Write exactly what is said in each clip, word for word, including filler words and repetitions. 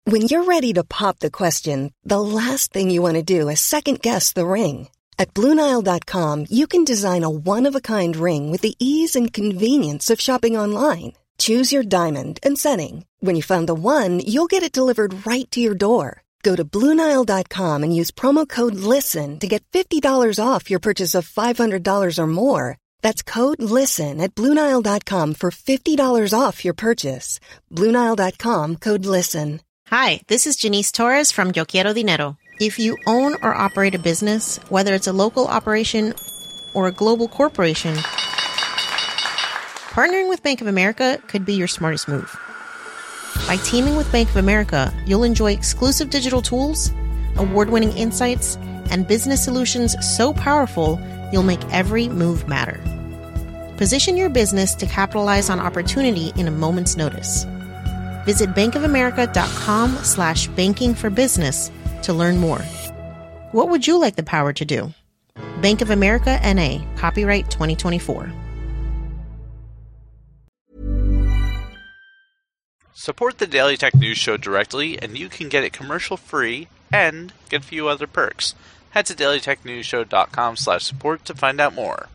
When you're ready to pop the question, the last thing you want to do is second-guess the ring. At Blue Nile dot com, you can design a one-of-a-kind ring with the ease and convenience of shopping online. Choose your diamond and setting. When you find the one, you'll get it delivered right to your door. Go to Blue Nile dot com and use promo code LISTEN to get fifty dollars off your purchase of five hundred dollars or more. That's code LISTEN at Blue Nile dot com for fifty dollars off your purchase. Blue Nile dot com, code LISTEN. Hi, this is Janice Torres from Yo Quiero Dinero. If you own or operate a business, whether it's a local operation or a global corporation, partnering with Bank of America could be your smartest move. By teaming with Bank of America, you'll enjoy exclusive digital tools, award-winning insights, and business solutions so powerful, you'll make every move matter. Position your business to capitalize on opportunity in a moment's notice. Visit bankofamerica.com slash banking for business to learn more. What would you like the power to do? Bank of America N A, copyright twenty twenty-four. Support the Daily Tech News Show directly, and you can get it commercial-free and get a few other perks. Head to dailytechnewsshow.com slash support to find out more.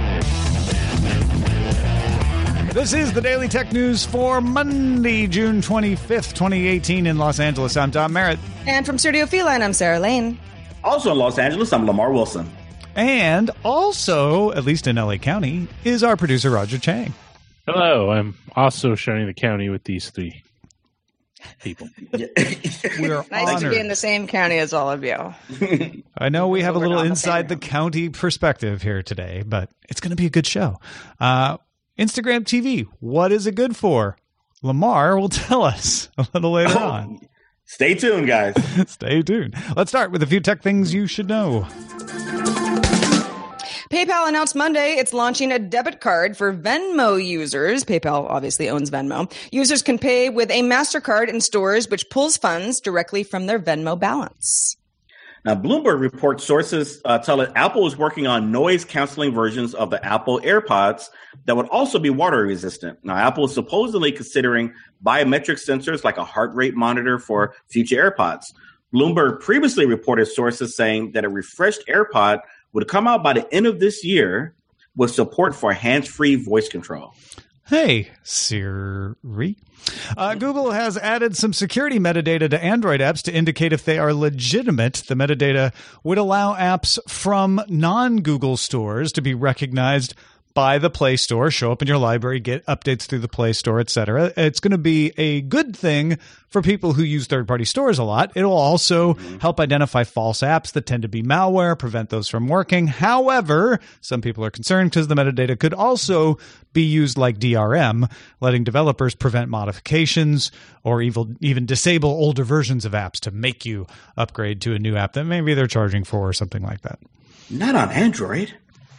This is the Daily Tech News for Monday, June twenty-fifth, twenty eighteen in Los Angeles. I'm Tom Merritt. And from Studio Feline, I'm Sarah Lane. Also in Los Angeles, I'm Lamar Wilson. And also, at least in L A County, is our producer, Roger Chang. Hello, I'm also sharing the county with these three people. We're nice honored. to be in the same county as all of you. I know we have a little on the inside the county perspective here today, but it's going to be a good show. Uh, Instagram T V, what is it good for? Lamar will tell us a little later Oh, on. Stay tuned, guys. Stay tuned. Let's start with a few tech things you should know. PayPal announced Monday it's launching a debit card for Venmo users. PayPal obviously owns Venmo. Users can pay with a MasterCard in stores, which pulls funds directly from their Venmo balance. Now, Bloomberg reports sources uh, tell it Apple is working on noise-canceling versions of the Apple AirPods that would also be water-resistant. Now, Apple is supposedly considering biometric sensors like a heart rate monitor for future AirPods. Bloomberg previously reported sources saying that a refreshed AirPod would come out by the end of this year with support for hands-free voice control. Hey, Siri. Uh, Google has added some security metadata to Android apps to indicate if they are legitimate. The metadata would allow apps from non-Google stores to be recognized by the Play Store, show up in your library, get updates through the Play Store, et cetera. It's going to be a good thing for people who use third-party stores a lot. It'll also mm-hmm. help identify false apps that tend to be malware, prevent those from working. However, some people are concerned because the metadata could also be used like D R M, letting developers prevent modifications or even, even disable older versions of apps to make you upgrade to a new app that maybe they're charging for or something like that. Not on Android.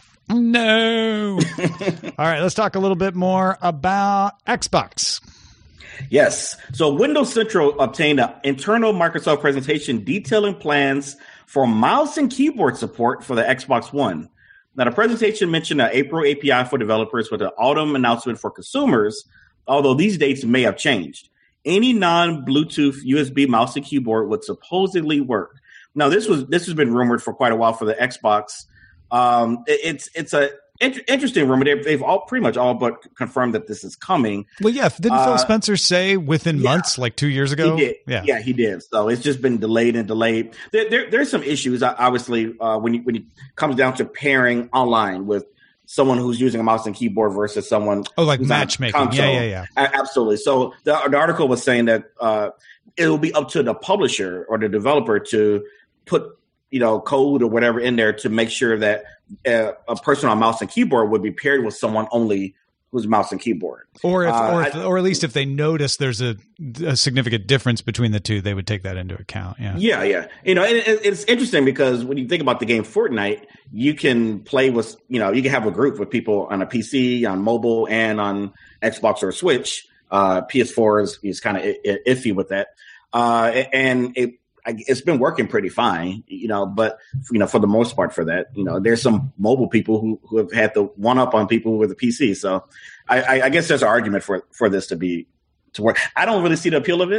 No. All right, let's talk a little bit more about Xbox. Yes. So Windows Central obtained an internal Microsoft presentation detailing plans for mouse and keyboard support for the Xbox One. Now, the presentation mentioned an April A P I for developers with an autumn announcement for consumers, although these dates may have changed. Any non-Bluetooth U S B mouse and keyboard would supposedly work. Now, this was this has been rumored for quite a while for the Xbox. Um, it, it's it's a int- interesting rumor. They've, they've all pretty much all but confirmed that this is coming. Well, yeah, didn't uh, Phil Spencer say within yeah, months, like two years ago? He did. Yeah, yeah, he did. So it's just been delayed and delayed. There, there there's some issues, obviously, uh, when you, when it comes down to pairing online with someone who's using a mouse and keyboard versus someone oh, like who's matchmaking. Yeah, yeah, yeah. A- absolutely. So the, the article was saying that uh, it will be up to the publisher or the developer to put, you know, code or whatever in there to make sure that uh, a person on mouse and keyboard would be paired with someone only who's mouse and keyboard. Or if, uh, or, if I, or at least if they notice there's a, a significant difference between the two, they would take that into account. Yeah, yeah, yeah. You know, and it, it's interesting because when you think about the game Fortnite, you can play with, you know, you can have a group with people on a P C, on mobile, and on Xbox or Switch. Uh, P S four is, is kind of iffy with that. Uh, and it, it's been working pretty fine, you know, but, you know, for the most part for that, you know, there's some mobile people who, who have had the one up on people with a P C. So I, I guess there's an argument for, for this to be, to work. I don't really see the appeal of it.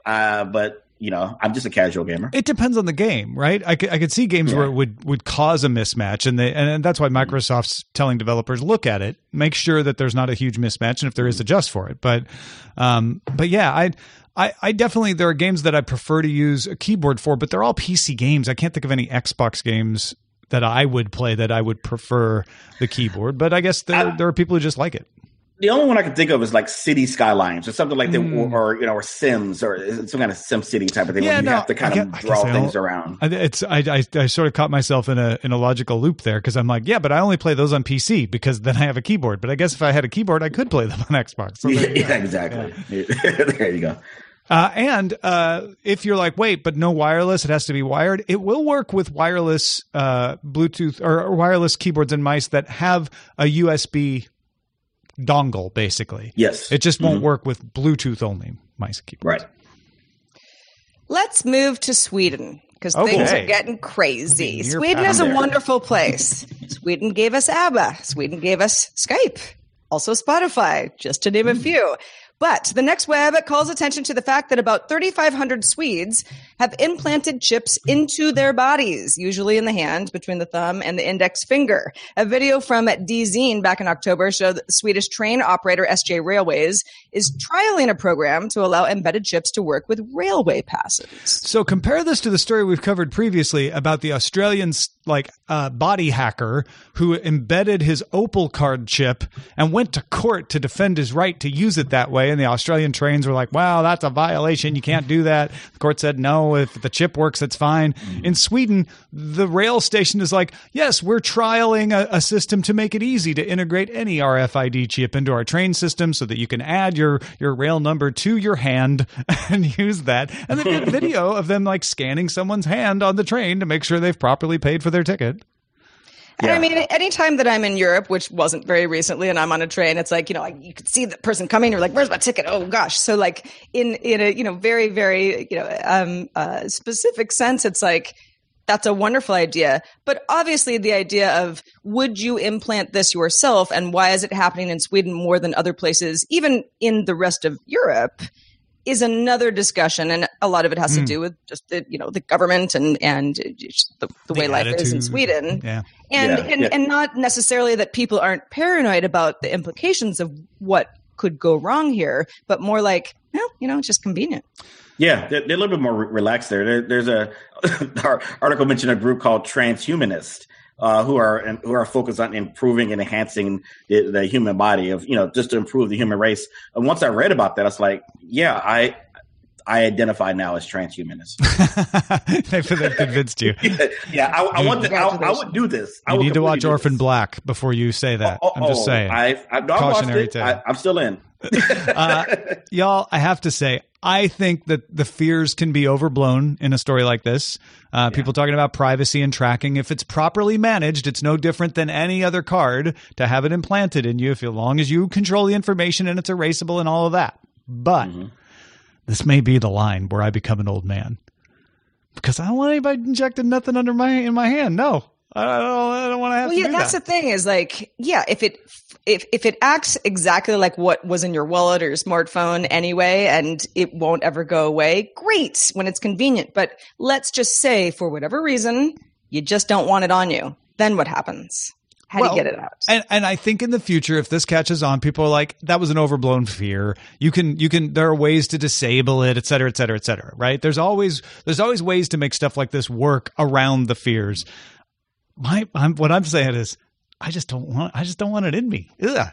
uh, but you know, I'm just a casual gamer. It depends on the game, right? I could, I could see games yeah. where it would, would cause a mismatch, and they and that's why Microsoft's telling developers, look at it, make sure that there's not a huge mismatch, and if there is, adjust for it. But, um, but yeah, I. I, I definitely, there are games that I prefer to use a keyboard for, but they're all P C games. I can't think of any Xbox games that I would play that I would prefer the keyboard, but I guess there, I, there are people who just like it. The only one I can think of is like City Skylines or something like that, mm. or, or, you know, or Sims or some kind of Sim City type of thing yeah, where you no, have to kind of draw things around. It's I, I I sort of caught myself in a in a logical loop there because I'm like, yeah, but I only play those on P C because then I have a keyboard. But I guess if I had a keyboard, I could play them on Xbox. So yeah, yeah, exactly. Yeah. There you go. Uh, and uh, if you're like, wait, but no wireless, it has to be wired, it will work with wireless uh, Bluetooth or, or wireless keyboards and mice that have a U S B dongle, basically. Yes. It just won't mm-hmm. work with Bluetooth only mice and keyboards. Right. Let's move to Sweden because okay. things are getting crazy. Sweden is a there. wonderful place. Sweden gave us ABBA. Sweden gave us Skype. Also Spotify, just to name a few. But the next web calls attention to the fact that about thirty-five hundred Swedes have implanted chips into their bodies, usually in the hand between the thumb and the index finger. A video from D Zine back in October showed that the Swedish train operator S J Railways is trialing a program to allow embedded chips to work with railway passes. So compare this to the story we've covered previously about the Australian like uh, body hacker who embedded his Opal card chip and went to court to defend his right to use it that way. And the Australian trains were like, wow, that's a violation. You can't do that. The court said, no, if the chip works, it's fine. In Sweden, the rail station is like, yes, we're trialing a, a system to make it easy to integrate any R F I D chip into our train system so that you can add your, your rail number to your hand and use that. And they did video of them like scanning someone's hand on the train to make sure they've properly paid for their ticket. And yeah. I mean, anytime that I'm in Europe, which wasn't very recently, and I'm on a train, it's like, you know, like you could see the person coming, you're like, where's my ticket? Oh gosh. So like in, in a, you know, very, very, you know, um, uh, specific sense, it's like, that's a wonderful idea. But obviously the idea of would you implant this yourself and why is it happening in Sweden more than other places, even in the rest of Europe, is another discussion, and a lot of it has mm. to do with just the you know the government and and the, the, the way life is in Sweden, yeah. and yeah, and yeah. and not necessarily that people aren't paranoid about the implications of what could go wrong here, but more like, well, you know, it's just convenient. Yeah, they're, they're a little bit more re- relaxed there. there. There's a our article mentioned a group called Transhumanists. Uh, who are who are focused on improving and enhancing the, the human body, of you know just to improve the human race. And once I read about that, I was like, yeah, I I identify now as transhumanist. They've convinced you. yeah, yeah, I, I want. To, I, I would do this. I you would need to watch Orphan this. Black before you say that. Oh, oh, I'm just oh, saying. I've, I've not watched it. I, I'm still in. uh, y'all, I have to say, I think that the fears can be overblown in a story like this. Uh, yeah. People talking about privacy and tracking. If it's properly managed, it's no different than any other card to have it implanted in you, if, as long as you control the information and it's erasable and all of that. But mm-hmm. this may be the line where I become an old man, because I don't want anybody injecting nothing under my in my hand. No. I don't, I don't want to have well, to yeah, do that's that. the thing is like, yeah, if it if if it acts exactly like what was in your wallet or your smartphone anyway, and it won't ever go away, great when it's convenient. But let's just say for whatever reason, you just don't want it on you. Then what happens? How well, do you get it out? And and I think in the future, if this catches on, people are like, that was an overblown fear. You can you can there are ways to disable it, et cetera, et cetera, et cetera. Right? There's always there's always ways to make stuff like this work around the fears. My, I'm, what I'm saying is, I just don't want. I just don't want it in me. Ugh.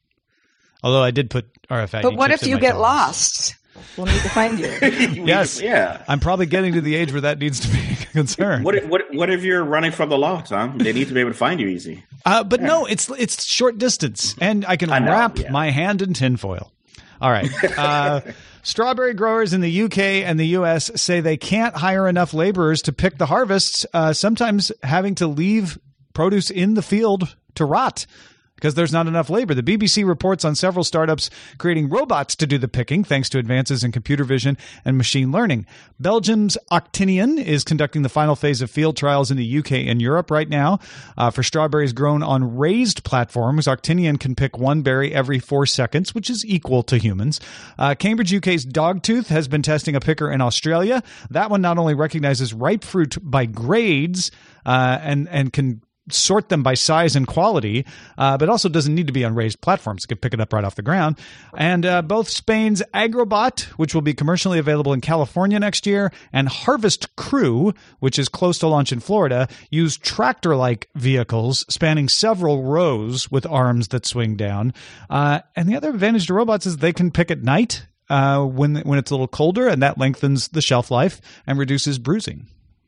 Although I did put R F I D. But what chips if in you my get phones. lost? We'll need to find you. Yes. Yeah. I'm probably getting to the age where that needs to be a concern. What if, what what if you're running from the law, Tom? They need to be able to find you easy. Uh, but yeah. no, it's it's short distance, and I can I know, wrap yeah. my hand in tinfoil. All right. Uh, strawberry growers in the U K and the U S say they can't hire enough laborers to pick the harvests, uh, sometimes having to leave produce in the field to rot. because there's not enough labor. The B B C reports on several startups creating robots to do the picking thanks to advances in computer vision and machine learning. Belgium's Octinian is conducting the final phase of field trials in the U K and Europe right now. Uh, for strawberries grown on raised platforms, Octinian can pick one berry every four seconds, which is equal to humans. Uh, Cambridge U K's Dogtooth has been testing a picker in Australia. That one not only recognizes ripe fruit by grades uh, and, and can sort them by size and quality, uh, but also doesn't need to be on raised platforms. It can pick it up right off the ground. And uh, both Spain's Agrobot, which will be commercially available in California next year, and Harvest Crew, which is close to launch in Florida, use tractor-like vehicles spanning several rows with arms that swing down. Uh, and the other advantage to robots is they can pick at night uh, when when it's a little colder, and that lengthens the shelf life and reduces bruising.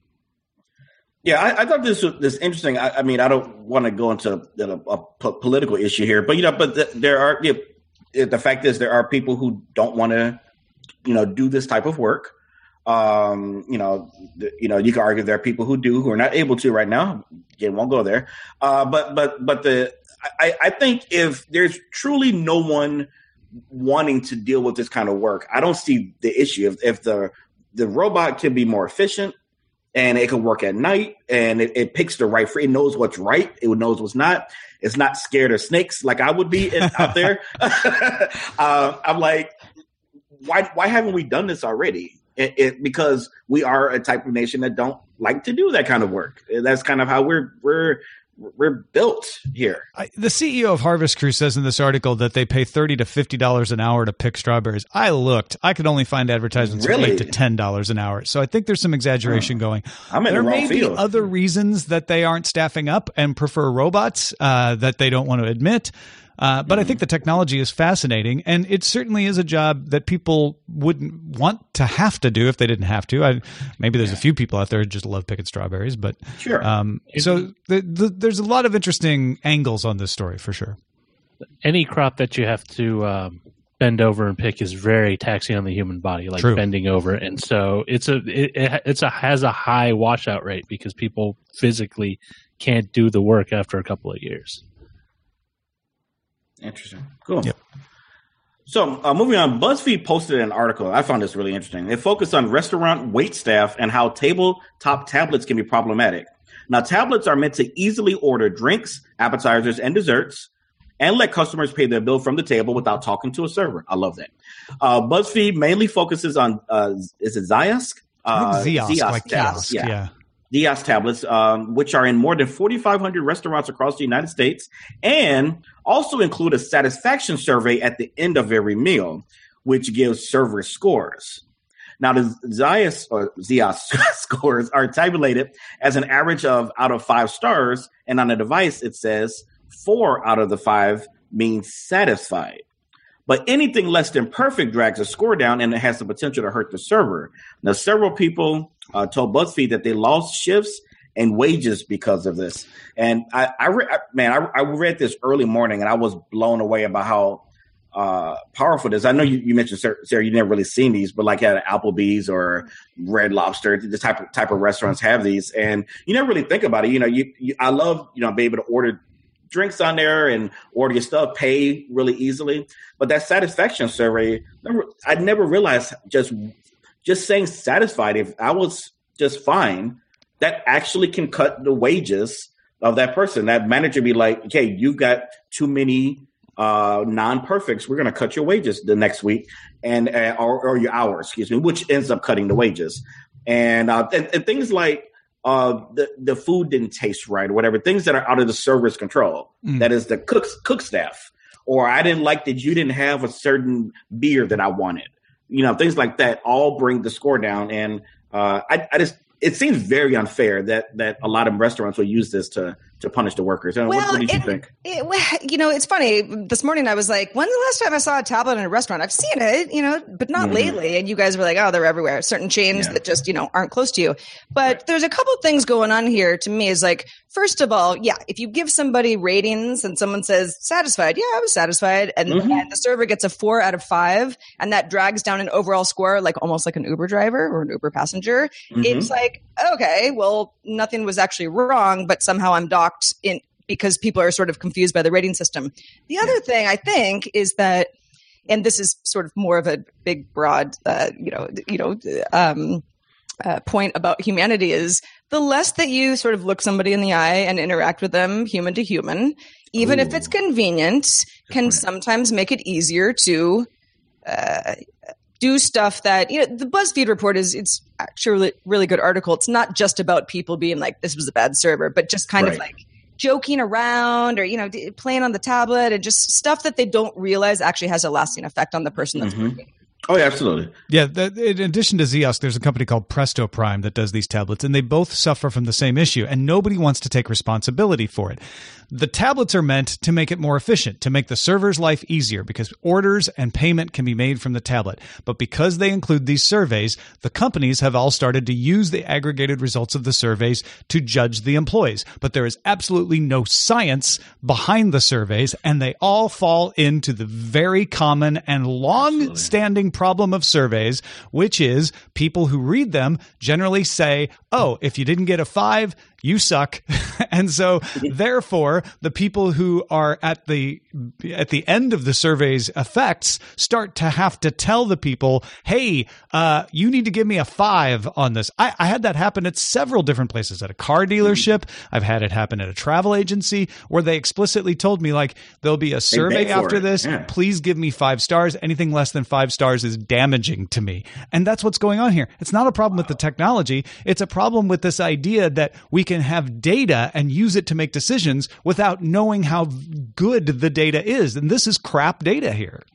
Yeah, I, I thought this was this interesting. I, I mean, I don't want to go into a, a po- political issue here, but you know, but the, there are you know, the fact is there are people who don't want to, you know, do this type of work. Um, you know, the, you know, you can argue there are people who do who are not able to right now. Again, won't go there. Uh, but but but the I, I think if there's truly no one wanting to deal with this kind of work, I don't see the issue. If, if the the robot can be more efficient. And it can work at night, and it, it picks the right fruit. It knows what's right. It knows what's not. It's not scared of snakes like I would be in, out there. uh, I'm like, why why haven't we done this already? It, it, because we are a type of nation that don't like to do that kind of work. That's kind of how we're we're we're built here. I, the C E O of Harvest Crew says in this article that they pay thirty to fifty dollars an hour to pick strawberries. I looked. I could only find advertisements really? for eight to ten dollars an hour. So I think there's some exaggeration oh. going. I'm in there the wrong may field. be other reasons that they aren't staffing up and prefer robots uh, that they don't want to admit. Uh, but mm-hmm. I think the technology is fascinating, and it certainly is a job that people wouldn't want to have to do if they didn't have to. I, maybe there's a few people out there who just love picking strawberries, but sure. Um, so the, the, there's a lot of interesting angles on this story for sure. Any crop that you have to um, bend over and pick is very taxing on the human body, like True. bending over, and so it's a it, it's a has a high washout rate because people physically can't do the work after a couple of years. Interesting. Cool. Yep. So uh, moving on, BuzzFeed posted an article. I found this really interesting. It focused on restaurant waitstaff and how tabletop tablets can be problematic. Now, tablets are meant to easily order drinks, appetizers, and desserts, and let customers pay their bill from the table without talking to a server. I love that. Uh, BuzzFeed mainly focuses on, uh, is it Ziosk? Uh, I think Ziosk, Ziosk like tablets. kiosk, yeah. yeah. Ziosk tablets, um, which are in more than forty-five hundred restaurants across the United States, and also include a satisfaction survey at the end of every meal, which gives servers scores. Now, the Ziosk or Ziosk scores are tabulated as an average of out of five stars, and on the device it says four out of the five means satisfied. But anything less than perfect drags a score down, and it has the potential to hurt the server. Now, several people uh, told BuzzFeed that they lost shifts and wages because of this. And I, I re- man, I, I read this early morning, and I was blown away about how uh, powerful it is. I know you, you mentioned, Sarah, you never really seen these, but like at Applebee's or Red Lobster, the type of type of restaurants have these, and you never really think about it. You know, you, you I love you know being able to order drinks on there and order your stuff, pay really easily. But that satisfaction survey, I never realized just just saying satisfied, if I was just fine, that actually can cut the wages of that person. That manager be like, okay, you've got too many uh, non-perfects. We're going to cut your wages the next week and uh, or, or your hours, excuse me, which ends up cutting the wages. And, uh, and, and things like, Uh, the the food didn't taste right or whatever, things that are out of the server's control. Mm. That is the cook cook staff. Or I didn't like that you didn't have a certain beer that I wanted. You know, things like that all bring the score down. And uh, I, I just it seems very unfair that that a lot of restaurants will use this to to punish the workers. Well, what, what did you it, think? It, you know, it's funny. This morning I was like, when's the last time I saw a tablet in a restaurant? I've seen it, you know, but not mm-hmm. lately. And you guys were like, oh, they're everywhere. Certain chains yeah. that just, you know, aren't close to you. But right. there's a couple things going on here to me is like, first of all, yeah, if you give somebody ratings and someone says satisfied, yeah, I was satisfied. And, mm-hmm. and the server gets a four out of five, and that drags down an overall score, like almost like an Uber driver or an Uber passenger. Mm-hmm. It's like, okay, well, nothing was actually wrong, but somehow I'm docked in because people are sort of confused by the rating system. The other thing I think is that, and this is sort of more of a big, broad, uh, you know, you know, um, uh, point about humanity is the less that you sort of look somebody in the eye and interact with them human to human, even Ooh. if it's convenient, Good can point. sometimes make it easier to uh, do stuff that, you know, the BuzzFeed report is, it's actually a really good article. It's not just about people being like, this was a bad server, but just kind right. of like joking around or, you know, playing on the tablet and just stuff that they don't realize actually has a lasting effect on the person that's mm-hmm. working. Oh, yeah, absolutely. Yeah. The, in addition to Ziosk, there's a company called Presto Prime that does these tablets, and they both suffer from the same issue, and nobody wants to take responsibility for it. The tablets are meant to make it more efficient, to make the server's life easier, because orders and payment can be made from the tablet. But because they include these surveys, the companies have all started to use the aggregated results of the surveys to judge the employees. But there is absolutely no science behind the surveys, and they all fall into the very common and long-standing problem of surveys, which is people who read them generally say, oh, if you didn't get a five, you suck. And so therefore, the people who are at the at the end of the survey's effects start to have to tell the people, hey, uh, you need to give me a five on this. I, I had that happen at several different places, at a car dealership. I've had it happen at a travel agency where they explicitly told me, like, there'll be a survey after this. Yeah. Please give me five stars. Anything less than five stars is damaging to me. And that's what's going on here. It's not a problem with the technology. It's a problem with this idea that we can have data and use it to make decisions without knowing how good the data is. And this is crap data here.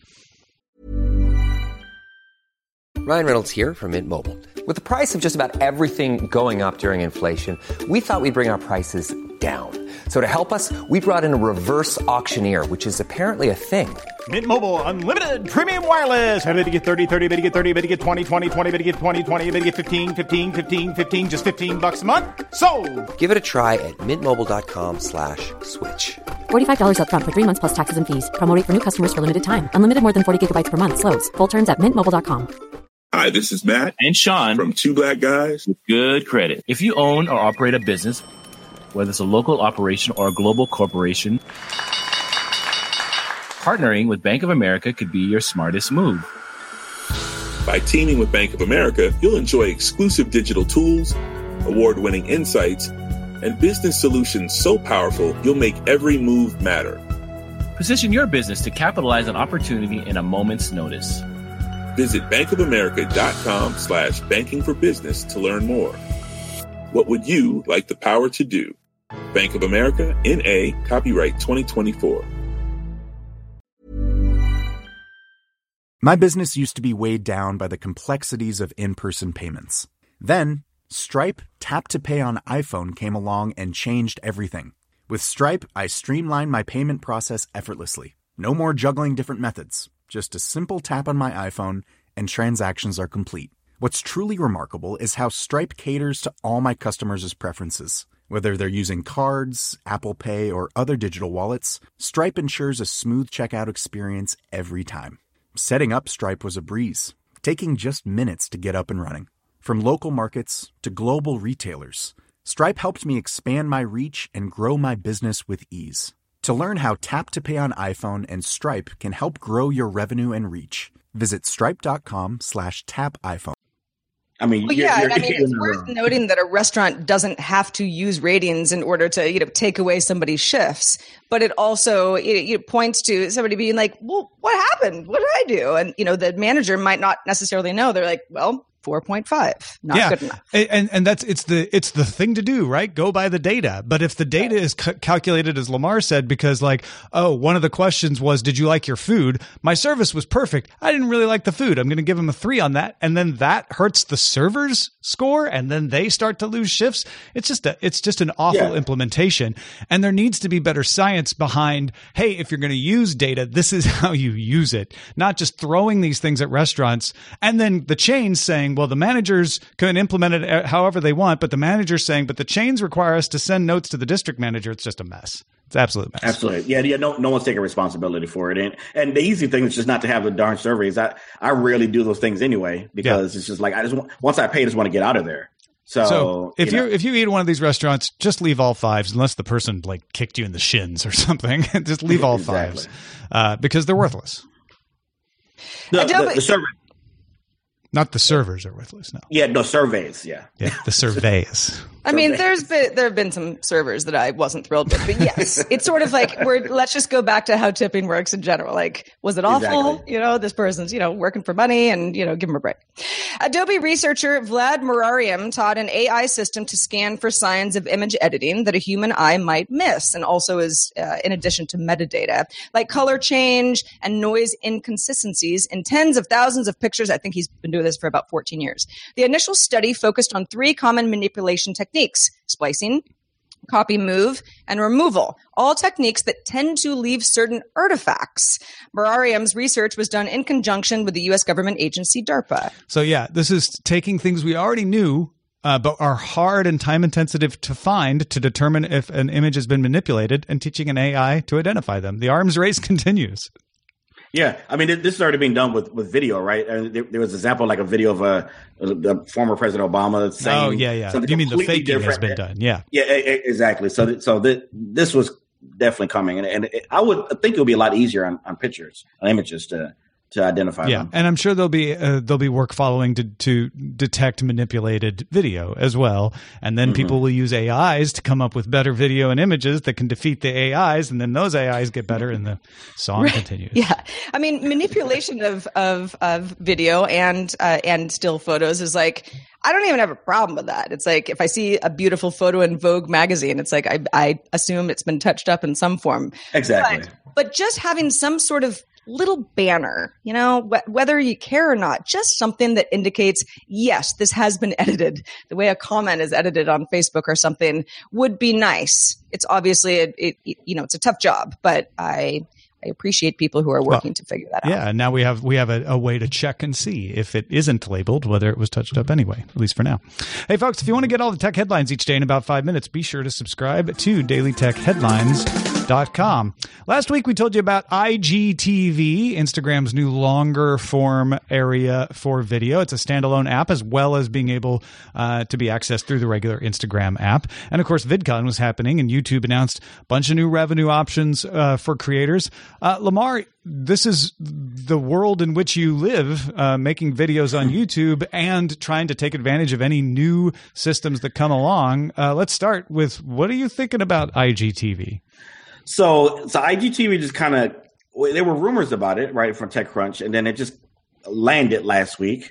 Ryan Reynolds here from Mint Mobile. With the price of just about everything going up during inflation, we thought we'd bring our prices down. So to help us, we brought in a reverse auctioneer, which is apparently a thing. Mint Mobile Unlimited Premium Wireless. How to get thirty, thirty, how to get thirty, how to get twenty, twenty, twenty, how to get twenty, twenty, how to get fifteen, fifteen, fifteen, fifteen, just fifteen bucks a month? Sold! Give it a try at mintmobile.com slash switch. forty-five dollars up front for three months plus taxes and fees. Promo rate for new customers for limited time. Unlimited more than forty gigabytes per month. Slows full terms at mint mobile dot com. Hi, this is Matt and Sean from Two Black Guys with Good Credit. If you own or operate a business, whether it's a local operation or a global corporation, partnering with Bank of America could be your smartest move. By teaming with Bank of America, you'll enjoy exclusive digital tools, award-winning insights, and business solutions so powerful you'll make every move matter. Position your business to capitalize on opportunity in a moment's notice. Visit bankofamerica.com slash banking for business to learn more. What would you like the power to do? Bank of America, N A, copyright twenty twenty-four. My business used to be weighed down by the complexities of in-person payments. Then, Stripe Tap to Pay on iPhone came along and changed everything. With Stripe, I streamlined my payment process effortlessly. No more juggling different methods. Just a simple tap on my iPhone and transactions are complete. What's truly remarkable is how Stripe caters to all my customers' preferences. Whether they're using cards, Apple Pay, or other digital wallets, Stripe ensures a smooth checkout experience every time. Setting up Stripe was a breeze, taking just minutes to get up and running. From local markets to global retailers, Stripe helped me expand my reach and grow my business with ease. To learn how Tap to Pay on iPhone and Stripe can help grow your revenue and reach, visit stripe.com slash tap iPhone. I mean, well, you're, yeah, you're, I mean, it's worth wrong. noting that a restaurant doesn't have to use ratings in order to, you know, take away somebody's shifts. But it also it, it points to somebody being like, "Well, what happened? What did I do?" And you know, the manager might not necessarily know. They're like, "Well, four point five, not yeah. good enough." And and that's it's the it's the thing to do, right? Go by the data. But if the data is c- calculated as Lamar said, because like, oh, one of the questions was, did you like your food? My service was perfect. I didn't really like the food. I'm going to give him a three on that, and then that hurts the server's score, and then they start to lose shifts. It's just a it's just an awful yeah. implementation, and there needs to be better science behind. Hey, if you're going to use data, this is how you use it, not just throwing these things at restaurants and then the chains saying, well, the managers can implement it however they want, but the manager's saying, but the chains require us to send notes to the district manager. It's just a mess. It's an absolute mess. Absolutely. Yeah, yeah. No, no one's taking responsibility for it. And and the easy thing is just not to have the darn surveys. I, I rarely do those things anyway, because yeah. it's just like, I just want, once I pay, I just want to get out of there. So, so if you you know. if you eat at one of these restaurants, just leave all fives unless the person like kicked you in the shins or something. Just leave all Exactly. fives uh, because they're worthless. The, Adobe- the, the server, Not the servers are worthless. No. yeah, no surveys, yeah. Yeah, the surveys. I mean, there's been there have been some servers that I wasn't thrilled with, but yes, it's sort of like we're. Let's just go back to how tipping works in general. Like, was it awful? Exactly. You know, this person's you know working for money, and you know, give them a break. Adobe researcher Vlad Murariam taught an A I system to scan for signs of image editing that a human eye might miss, and also is uh, in addition to metadata like color change and noise inconsistencies in tens of thousands of pictures. I think he's been doing this for about fourteen years. The initial study focused on three common manipulation techniques: splicing, copy move, and removal, all techniques that tend to leave certain artifacts. Murariam's research was done in conjunction with the U S government agency DARPA. So yeah, this is taking things we already knew, uh, but are hard and time intensive to find to determine if an image has been manipulated, and teaching an A I to identify them. The arms race continues. Yeah, I mean, this is already being done with, with video, right? And there, there was an example, like a video of a, the former President Obama saying, Oh yeah, yeah. something You mean the completely faking has different. been done? Yeah. Yeah, e- e- exactly. So, th- so th- this was definitely coming, and, and it, I would I think it would be a lot easier on, on pictures, on images to to identify Yeah, them. and I'm sure there'll be uh, there'll be work following to to detect manipulated video as well, and then Mm-hmm. people will use A Is to come up with better video and images that can defeat the A Is, and then those A Is get better, and the song continues. Yeah, I mean, manipulation of of of video and uh, and still photos is like, I don't even have a problem with that. It's like if I see a beautiful photo in Vogue magazine, it's like I I assume it's been touched up in some form. Exactly. But, but just having some sort of little banner, you know, wh- whether you care or not, just something that indicates, yes, this has been edited. The way a comment is edited on Facebook or something would be nice. It's obviously, it, it, you know, it's a tough job, but I I appreciate people who are working Well, to figure that out. Yeah, and now we have we have a, a way to check and see if it isn't labeled, whether it was touched up anyway, at least for now. Hey, folks, if you want to get all the tech headlines each day in about five minutes, be sure to subscribe to daily tech headlines dot com. Last week, we told you about I G T V, Instagram's new longer form area for video. It's a standalone app as well as being able uh, to be accessed through the regular Instagram app. And of course, VidCon was happening, and YouTube announced a bunch of new revenue options uh, for creators. Uh, Lamar, this is the world in which you live, uh, making videos on YouTube and trying to take advantage of any new systems that come along. Uh, let's start with, what are you thinking about I G T V? So, so I G T V just kind of, well, there were rumors about it, right, from TechCrunch, and then it just landed last week,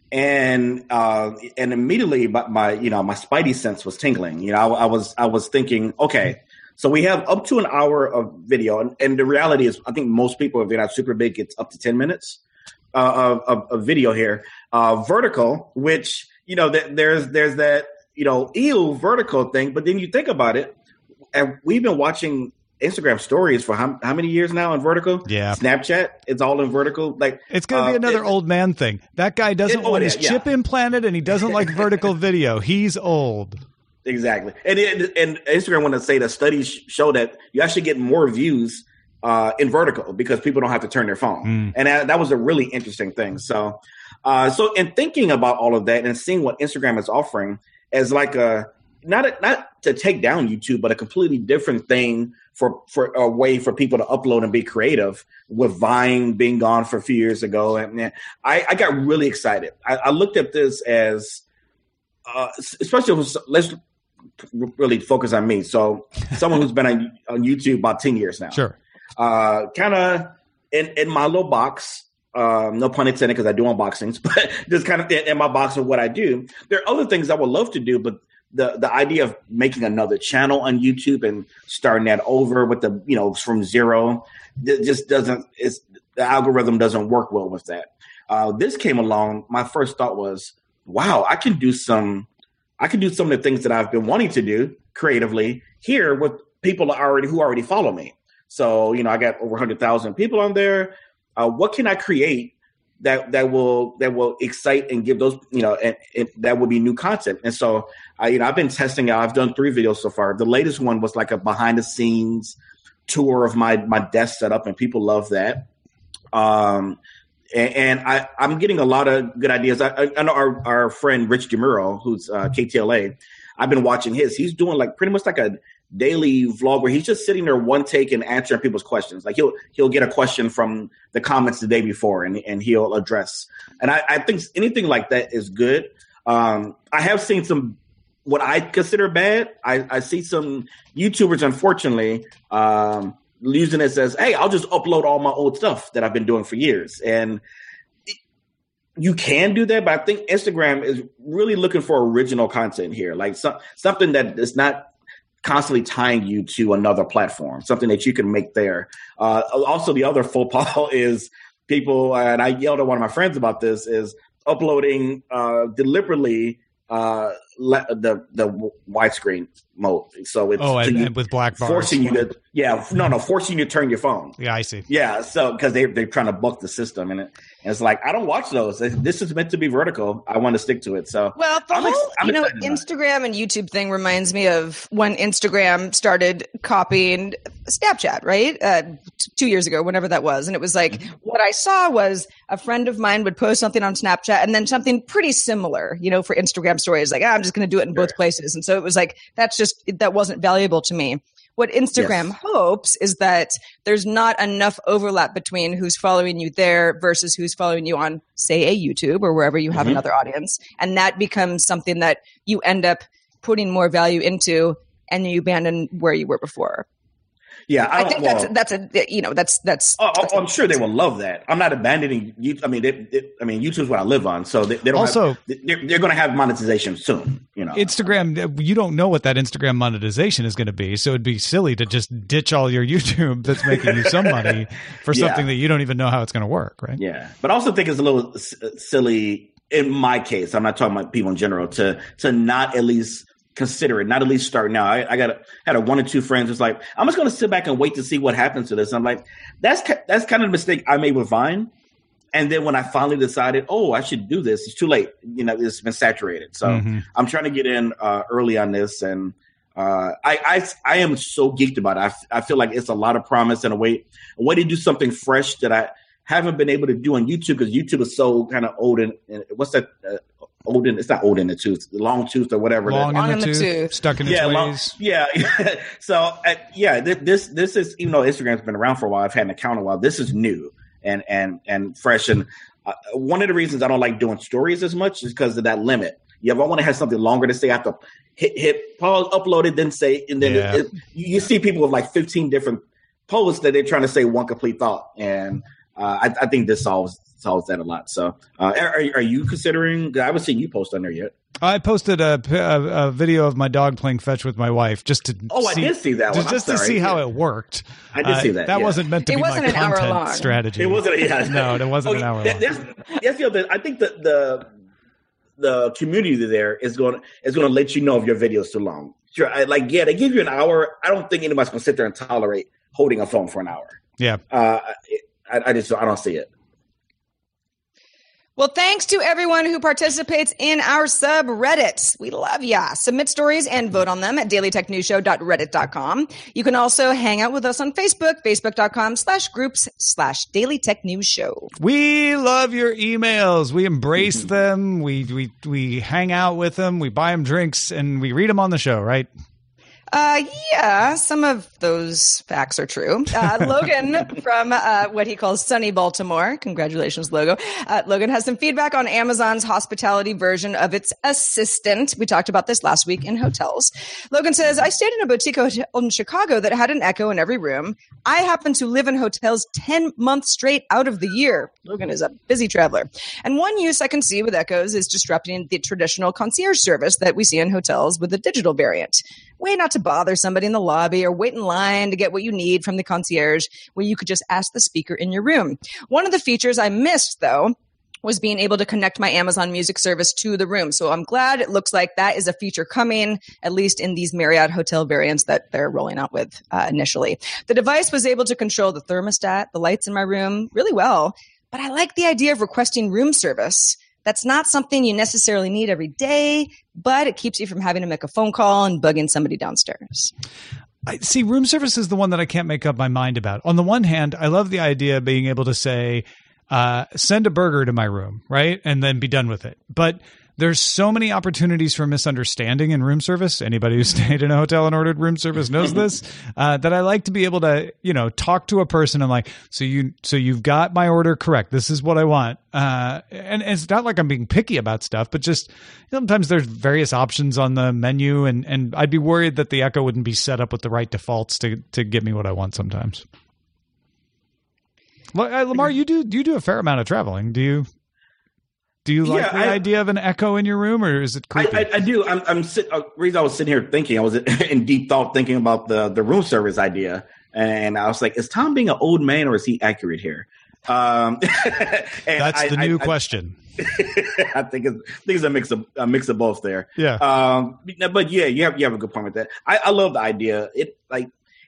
and uh, and immediately, my, my you know my spidey sense was tingling. You know, I, I was I was thinking, okay, so we have up to an hour of video, and, and the reality is, I think most people, if they're not super big, it's up to ten minutes uh, of, of, of video here. Uh, vertical, which you know, th- there's there's that you know, ew, vertical thing, but then you think about it, and we've been watching Instagram stories for how, how many years now in vertical? Yeah. Snapchat, it's all in vertical. Like It's going to be uh, another it- old man thing. That guy doesn't It- oh, want yeah, his yeah. chip implanted, and he doesn't like vertical video. He's old. Exactly. And it, and Instagram want to say that studies show that you actually get more views uh, in vertical because people don't have to turn their phone. Mm. And that, that was a really interesting thing. So, uh, so in thinking about all of that and seeing what Instagram is offering as like a, not a, not to take down YouTube, but a completely different thing for, for a way for people to upload and be creative, with Vine being gone for a few years ago. And man, I, I got really excited. I, I looked at this as, uh, especially with, let's really focus on me. So someone who's been on, on YouTube about ten years now. Sure. Uh, kind of in, in my little box, um, no pun intended because I do unboxings, but just kind of in, in my box of what I do. There are other things I would love to do, but the, the idea of making another channel on YouTube and starting that over with the, you know, from zero, it just doesn't, it's, the algorithm doesn't work well with that. Uh, this came along. My first thought was, wow, I can do some, I can do some of the things that I've been wanting to do creatively here with people already who already follow me. So, you know, I got over one hundred thousand people on there. Uh, what can I create that that will that will excite and give those, you know, and, and that will be new content. And so, I, you know, I've been testing out. I've done three videos so far. The latest one was like a behind the scenes tour of my my desk setup, and people love that. Um, and, and I, I'm getting a lot of good ideas. I, I know our, our friend Rich Gemuro, who's uh, K T L A. I've been watching his. He's doing like pretty much like a daily vlog where he's just sitting there one take and answering people's questions. Like he'll he'll get a question from the comments the day before and, and he'll address. And I, I think anything like that is good. Um, I have seen some what I consider bad. I, I see some YouTubers, unfortunately, um, using this as, hey, I'll just upload all my old stuff that I've been doing for years. And you can do that, but I think Instagram is really looking for original content here, like so, something that is not constantly tying you to another platform, something that you can make there. Uh, also, the other faux pas is people, and I yelled at one of my friends about this, is uploading uh, deliberately uh, le- the the widescreen mode. So it's oh, and, you, and with black bars, forcing you to yeah, no, no, forcing you to turn your phone. Yeah, I see. Yeah, so because they they're trying to buck the system, and, it, and it's like I don't watch those. This is meant to be vertical. I want to stick to it. So well, the I'm whole ex- I'm you know Instagram and YouTube thing reminds me of when Instagram started copying Snapchat, right? Uh, t- two years ago, whenever that was, and it was like mm-hmm. what I saw was a friend of mine would post something on Snapchat and then something pretty similar, you know, for Instagram stories. Like ah, I'm just going to do it in sure. both places, and so it was like that's just that wasn't valuable to me. What Instagram yes. hopes is that there's not enough overlap between who's following you there versus who's following you on, say, a YouTube or wherever you have mm-hmm. another audience. And that becomes something that you end up putting more value into and you abandon where you were before. Yeah, I, I think well, that's that's a you know that's that's. Oh, that's I'm sure they will love that. I'm not abandoning you. I mean, they, they, I mean, YouTube's what I live on, so they, they don't. Also, have, they're, they're going to have monetization soon. You know, Instagram. You don't know what that Instagram monetization is going to be, so it'd be silly to just ditch all your YouTube that's making you some money for yeah. something that you don't even know how it's going to work, right? Yeah, but I also think it's a little s- silly in my case. I'm not talking about people in general to to not at least consider it, not at least start now. I, I got a, had a one or two friends who's like, I'm just going to sit back and wait to see what happens to this. And I'm like, that's that's kind of the mistake I made with Vine. And then when I finally decided, oh, I should do this, it's too late. You know, it's been saturated. So mm-hmm. I'm trying to get in uh, early on this. And uh, I, I I am so geeked about it. I, f- I feel like it's a lot of promise and a way, a way to do something fresh that I haven't been able to do on YouTube because YouTube is so kind of old. And, and what's that? Uh, Old in, it's not old in the tooth, long tooth or whatever. Long, long in the, the tooth, tooth, stuck in its yeah, ways. Long, yeah, yeah. So uh, yeah, th- this this is even though Instagram's been around for a while, I've had an account a while. This is new and and and fresh. And uh, one of the reasons I don't like doing stories as much is because of that limit. Yeah, if I want to have something longer to say, I have to hit hit pause, upload it, then say, and then yeah. it, it, you see people with like fifteen different posts that they're trying to say one complete thought, and uh, I, I think this solves. solves that a lot. So uh, are, are you considering, I haven't seen you post on there yet. I posted a, a, a video of my dog playing fetch with my wife just to oh see, I did see that one. just to see how it worked. I did uh, see that. That yeah. wasn't meant to it be wasn't my an hour content long. strategy. It wasn't. Yeah. No, it wasn't oh, an hour that, long. That's, that's the other, I think that the the community there is going is going to let you know if your video is too long. Sure, I, like yeah, they give you an hour. I don't think anybody's going to sit there and tolerate holding a phone for an hour. Yeah. Uh, I, I just I don't see it. Well, thanks to everyone who participates in our subreddit. We love ya. Submit stories and vote on them at daily tech news show dot reddit dot com. You can also hang out with us on Facebook, facebook.com slash groups slash daily tech news show. We love your emails. We embrace them. We, we, we hang out with them. We buy them drinks and we read them on the show, right? Uh, yeah, some of those facts are true. Uh, Logan from uh, what he calls sunny Baltimore. Congratulations, Logo. Uh, Logan has some feedback on Amazon's hospitality version of its Assistant. We talked about this last week in hotels. Logan says, I stayed in a boutique hotel in Chicago that had an Echo in every room. I happen to live in hotels ten months straight out of the year. Logan is a busy traveler. And one use I can see with Echoes is disrupting the traditional concierge service that we see in hotels with the digital variant. Way not to bother somebody in the lobby or wait in line to get what you need from the concierge, where you could just ask the speaker in your room. One of the features I missed, though, was being able to connect my Amazon Music service to the room. So I'm glad it looks like that is a feature coming, at least in these Marriott hotel variants that they're rolling out with uh, initially. The device was able to control the thermostat, the lights in my room really well, but I like the idea of requesting room service. That's not something you necessarily need every day, but it keeps you from having to make a phone call and bugging somebody downstairs. I see, room service is the one that I can't make up my mind about. On the one hand, I love the idea of being able to say, uh, send a burger to my room, right? And then be done with it. But there's so many opportunities for misunderstanding in room service. Anybody who stayed in a hotel and ordered room service knows this, uh, that I like to be able to, you know, talk to a person. I'm like, so you, so you've got my order correct. This is what I want. Uh, and, and it's not like I'm being picky about stuff, but just sometimes there's various options on the menu. And, and I'd be worried that the Echo wouldn't be set up with the right defaults to, to get me what I want sometimes. Well, Lamar, you do, you do a fair amount of traveling. Do you? Do you like yeah, the I, idea of an Echo in your room, or is it creepy? I, I, I do. I'm. I'm sit, uh, reason I was sitting here thinking, I was in deep thought thinking about the the room service idea, and I was like, is Tom being an old man, or is he accurate here? Um, That's I, the new I, question. I, I think it's, I think it's a mix of a mix of both there. Yeah. Um, but yeah, you have you have a good point with that. I, I love the idea. It like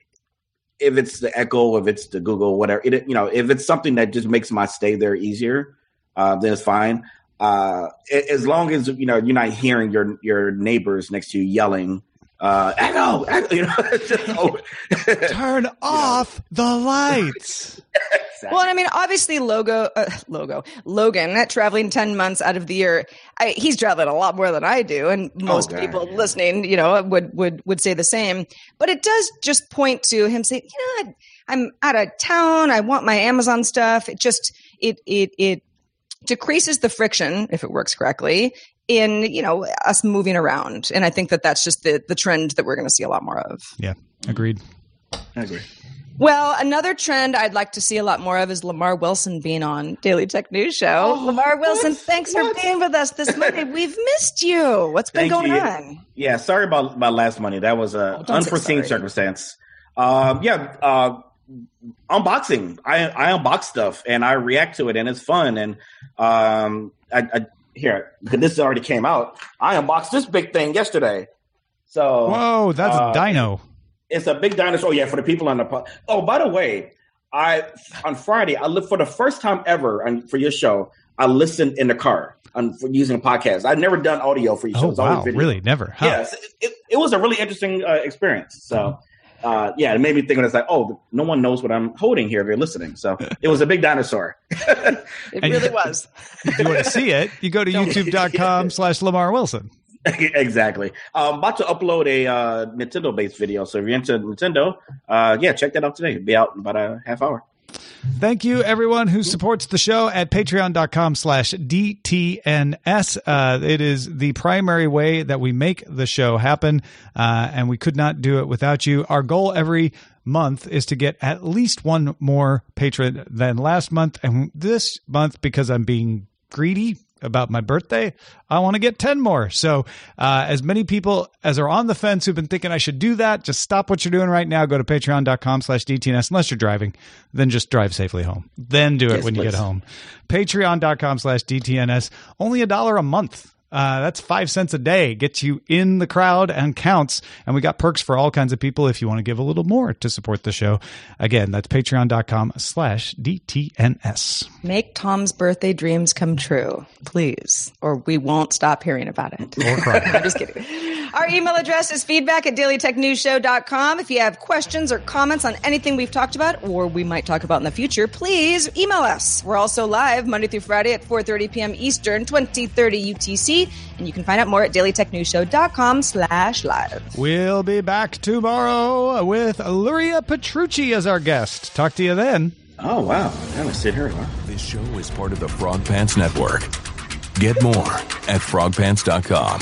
if it's the Echo, if it's the Google, whatever. It you know, if it's something that just makes my stay there easier, uh, then it's fine. Uh, as long as, you know, you're not hearing your, your neighbors next to you yelling, uh, Echo, Echo, you know, just, oh, turn off know. the lights. Exactly. Well, and I mean, obviously logo, uh, logo, Logan traveling ten months out of the year. I, he's traveling a lot more than I do. And most oh, people listening, you know, would, would, would say the same, but it does just point to him saying, you know, I'm out of town. I want my Amazon stuff. It just, it, it, it, decreases the friction, if it works correctly, in, you know, us moving around. And I think that that's just the, the trend that we're going to see a lot more of. Yeah, agreed. I agree. Well, another trend I'd like to see a lot more of is Lamar Wilson being on Daily Tech News Show. Oh, Lamar Wilson, what? thanks what? for being with us this Monday. We've missed you. What's been Thank going you. on? Yeah, sorry about, about last Monday. That was an oh, unforeseen circumstance. Um, yeah, uh, unboxing. I, I unbox stuff and I react to it, and it's fun. And um, I, I here this already came out. I unboxed this big thing yesterday. So whoa, that's uh, a dino. It's a big dinosaur. Yeah, for the people on the po- oh, by the way, I on Friday I looked for the first time ever on, for your show. I listened in the car on, for using a podcast. I've never done audio for your show. Oh wow, really? Never? Huh. Yes, it, it, it was a really interesting uh, experience. So. Mm-hmm. Uh, yeah, it made me think when it's like, oh, no one knows what I'm holding here if you're listening. So it was a big dinosaur. It and really was. If you want to see it, you go to youtube.com slash Lamar Wilson. Exactly. I'm about to upload a uh, Nintendo-based video. So if you're into Nintendo, uh, yeah, check that out today. It'll be out in about a half hour. Thank you, everyone who supports the show at patreon.com slash DTNS. Uh, it is the primary way that we make the show happen, uh, and we could not do it without you. Our goal every month is to get at least one more patron than last month, and this month, because I'm being greedy about my birthday, I want to get ten more. So uh, as many people as are on the fence who've been thinking I should do that, just stop what you're doing right now. Go to patreon.com slash DTNS. Unless you're driving, then just drive safely home. Then do it yes, when please. you get home. Patreon.com slash DTNS. Only a dollar a month. Uh, that's five cents a day. Gets you in the crowd and counts. And we got perks for all kinds of people if you want to give a little more to support the show. Again, that's patreon.com slash DTNS. Make Tom's birthday dreams come true, please, or we won't stop hearing about it. Or cry. I'm just kidding. Our email address is feedback at daily tech news show dot com. If you have questions or comments on anything we've talked about or we might talk about in the future, please email us. We're also live Monday through Friday at four thirty p.m. Eastern, twenty thirty U T C. And you can find out more at daily tech news show dot com slash live. We'll be back tomorrow with Luria Petrucci as our guest. Talk to you then. Oh, wow. I haven't sit here. Huh? This show is part of the Frog Pants Network. Get more at frog pants dot com.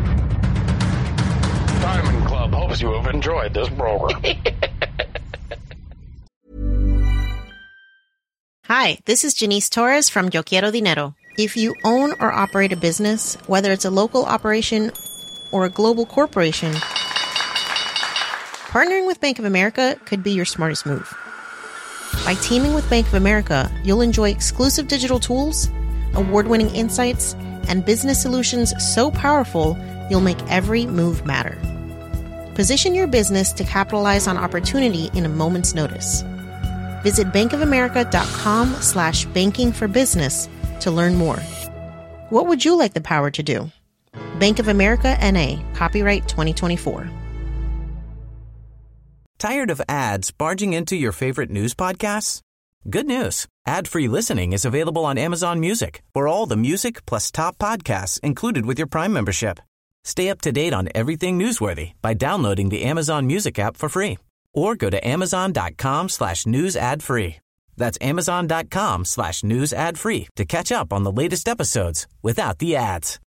Diamond Club hopes you have enjoyed this program. Hi, this is Janice Torres from Yo Quiero Dinero. If you own or operate a business, whether it's a local operation or a global corporation, partnering with Bank of America could be your smartest move. By teaming with Bank of America, you'll enjoy exclusive digital tools, award-winning insights, and business solutions so powerful you'll make every move matter. Position your business to capitalize on opportunity in a moment's notice. Visit bankofamerica.com slash banking for business to learn more. What would you like the power to do? Bank of America N A, copyright twenty twenty-four. Tired of ads barging into your favorite news podcasts? Good news. Ad-free listening is available on Amazon Music for all the music plus top podcasts included with your Prime membership. Stay up to date on everything newsworthy by downloading the Amazon Music app for free or go to amazon.com slash news ad free. That's amazon.com slash news ad free to catch up on the latest episodes without the ads.